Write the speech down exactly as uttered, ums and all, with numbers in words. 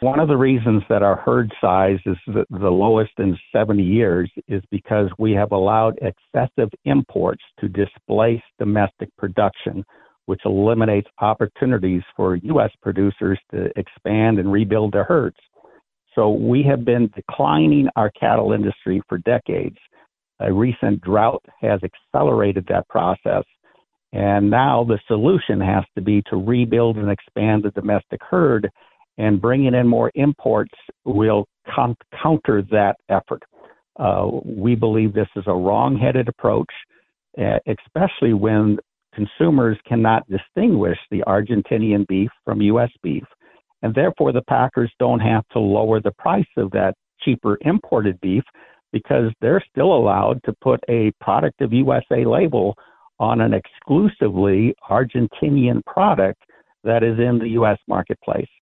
One of the reasons that our herd size is the, the lowest in seventy years is because we have allowed excessive imports to displace domestic production, which eliminates opportunities for U S producers to expand and rebuild their herds. So we have been declining our cattle industry for decades. A recent drought has accelerated that process. And now the solution has to be to rebuild and expand the domestic herd, and bringing in more imports will con- counter that effort. Uh, we believe this is a wrong-headed approach, uh, especially when consumers cannot distinguish the Argentinian beef from U S beef. And therefore, the packers don't have to lower the price of that cheaper imported beef because they're still allowed to put a product of U S A label on an exclusively Argentinian product that is in the U S marketplace.